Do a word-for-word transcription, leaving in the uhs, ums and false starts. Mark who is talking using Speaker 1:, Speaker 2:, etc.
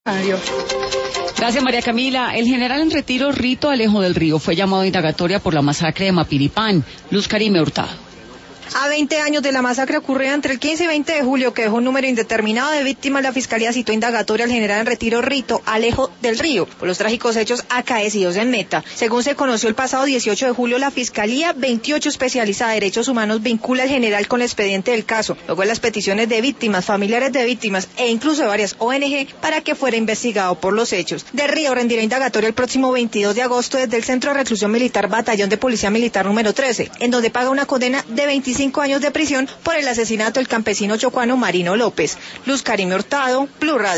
Speaker 1: Adiós.
Speaker 2: Gracias, María Camila. El general en retiro Rito Alejo del Río fue llamado a indagatoria por la masacre de Mapiripán. Luz Karime Hurtado.
Speaker 1: A veinte años de la masacre ocurrida entre el quince y veinte de julio, que dejó un número indeterminado de víctimas, la Fiscalía citó indagatoria al general en retiro Rito Alejo del Río por los trágicos hechos acaecidos en Meta. Según se conoció el pasado dieciocho de julio, la Fiscalía veintiocho especializada de derechos humanos vincula al general con el expediente del caso, luego de las peticiones de víctimas, familiares de víctimas e incluso de varias O N G para que fuera investigado por los hechos. Del Río rendirá indagatoria el próximo veintidós de agosto desde el Centro de Reclusión Militar Batallón de Policía Militar número trece, en donde paga una condena de veinticinco años de prisión por el asesinato del campesino chocuano Marino López. Luz Karime Hurtado, Blue Radio.